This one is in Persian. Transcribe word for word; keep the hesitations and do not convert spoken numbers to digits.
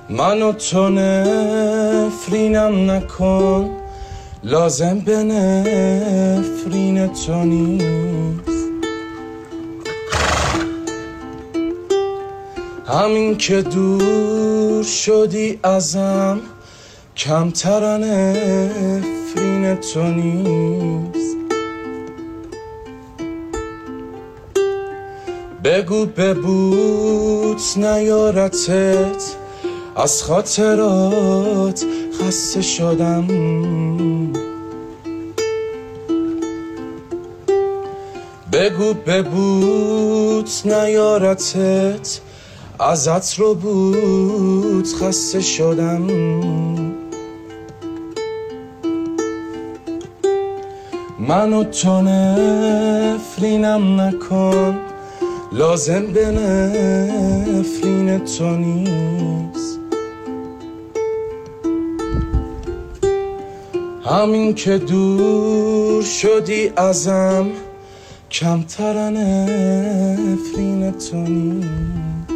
منو تو نفرینم نکن، لازم به نفرین تو نیست. همین که دور شدی ازم، کمتر نفرین تو نیست. بگو ببوت نیارتت، از خاطرات خسته شدم. بگو ببوت نیارتت، ازت رو بود خسته شدم. منو تو نفرینم نکن، لازم به نفرین تو نیست. همین که دور شدی ازم، کمتر نفرین تو نیست.